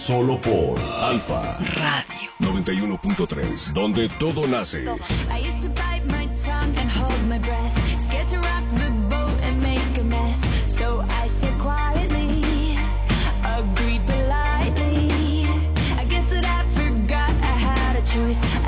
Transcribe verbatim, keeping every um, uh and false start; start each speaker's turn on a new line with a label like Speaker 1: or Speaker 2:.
Speaker 1: Solo por Alfa Radio noventa y uno punto tres, donde todo nace.
Speaker 2: I used to buy